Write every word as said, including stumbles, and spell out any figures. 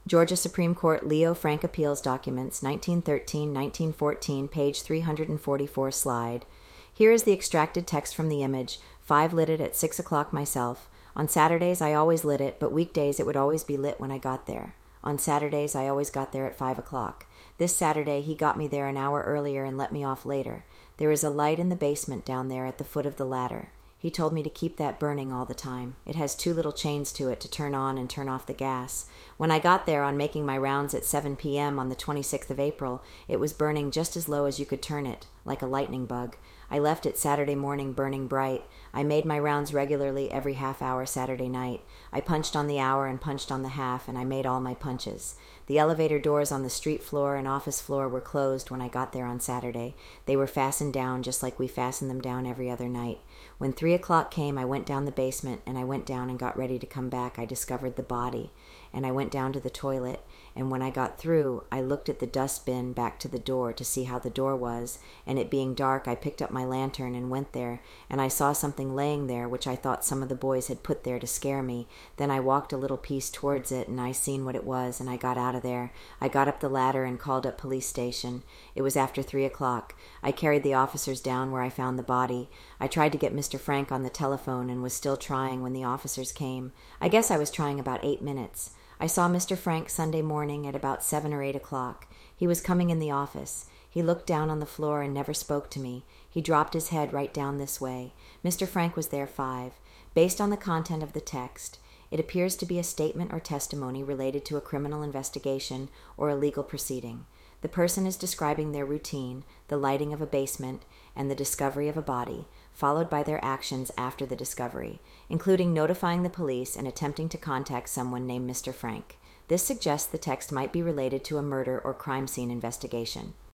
Georgia Supreme Court Leo Frank Appeals Documents, nineteen thirteen to nineteen fourteen, page three hundred forty-four, slide. Here is the extracted text from the image. Five lit it at six o'clock myself. On Saturdays, I always lit it, but weekdays it would always be lit when I got there. On Saturdays, I always got there at five o'clock. This Saturday, he got me there an hour earlier and let me off later. There is a light in the basement down there at the foot of the ladder. He told me to keep that burning all the time. It has two little chains to it to turn on and turn off the gas. When I got there on making my rounds at seven p.m. on the twenty-sixth of April, it was burning just as low as you could turn it, like a lightning bug. I left it Saturday morning burning bright. I made my rounds regularly every half hour Saturday night. I punched on the hour and punched on the half, and I made all my punches. The elevator doors on the street floor and office floor were closed when I got there on Saturday. They were fastened down just like we fasten them down every other night. When three o'clock came, I went down the basement, and I went down and got ready to come back. I discovered the body, and I went down to the toilet, and when I got through, I looked at the dustbin back to the door to see how the door was, and it being dark, I picked up my lantern and went there, and I saw something laying there which I thought some of the boys had put there to scare me. Then I walked a little piece towards it, and I seen what it was, and I got out of there. I got up the ladder and called up police station. It was after three o'clock. I carried the officers down where I found the body. I tried to get Mister Frank on the telephone and was still trying when the officers came. I guess I was trying about eight minutes. I saw Mister Frank Sunday morning at about seven or eight o'clock. He was coming in the office. He looked down on the floor and never spoke to me. He dropped his head right down this way. Mister Frank was there five. Based on the content of the text, it appears to be a statement or testimony related to a criminal investigation or a legal proceeding. The person is describing their routine, the lighting of a basement, and the discovery of a body, followed by their actions after the discovery, including notifying the police and attempting to contact someone named Mister Frank. This suggests the text might be related to a murder or crime scene investigation.